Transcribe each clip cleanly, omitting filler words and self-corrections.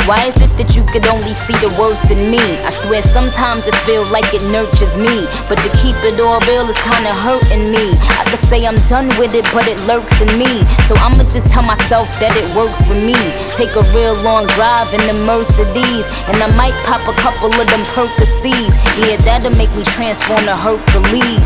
Why is it that you could only see the worst in me? I swear sometimes it feels like it nurtures me, but to keep it all real is kinda hurting me. I could say I'm done with it, but it lurks in me. So I'ma just tell myself that it works for me. Take a real long drive in the Mercedes, and I might pop a couple of them Percocets. Yeah, that'll make me transform to Hercules.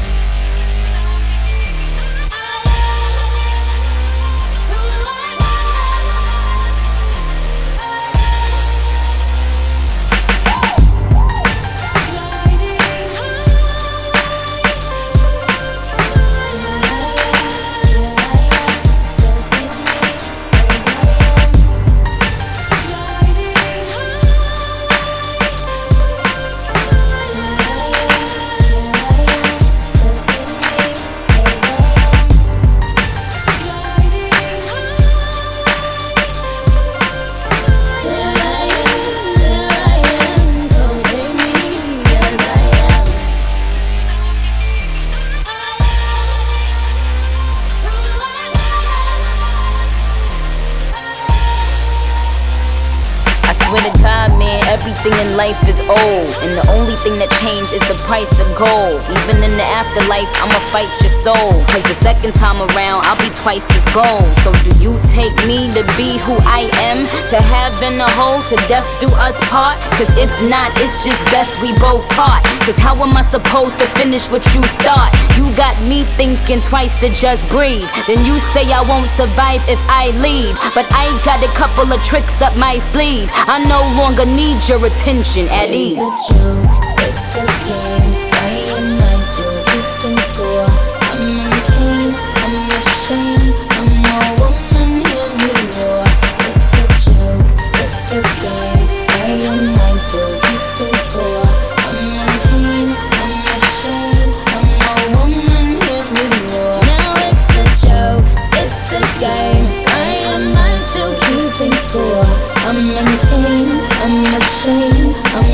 Swear to God, man, everything in life is old, and the only thing that changed is the price of gold. Even in the afterlife, I'ma fight your soul, cause the second time around, I'll be twice as gold. So do you take me to be who I am, to heaven or hole, to death do us part? Cause if not, it's just best we both part. Cause how am I supposed to finish what you start? You got me thinking twice to just breathe. Then you say I won't survive if I leave, but I got a couple of tricks up my sleeve. I no longer need your attention at ease. It's a joke, it's a game. Why am I still keeping score? I'm in pain, I'm ashamed. I'm a woman, hear me roar. It's a joke, it's a game. Why am I still keeping score? I'm in pain, I'm ashamed. I'm a woman, hear me roar. Now it's a joke, it's a game. Why am I still keeping score? I'm in pain, I'm ashamed.